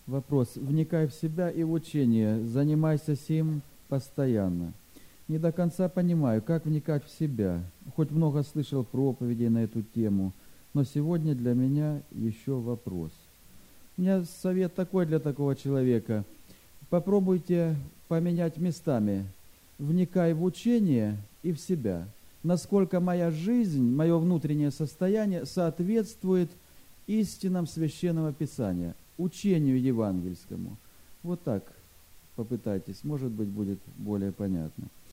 Вопрос. Вникай в себя и в учение, занимайся сим постоянно. Не до конца понимаю, как вникать в себя. Хоть много слышал проповедей на эту тему, но сегодня для меня еще вопрос. У меня совет такой для такого человека. Попробуйте поменять местами. Вникай в учение и в себя. Насколько моя жизнь, мое внутреннее состояние соответствует истинам Священного Писания, учению евангельскому. Вот так попытайтесь, может быть, будет более понятно.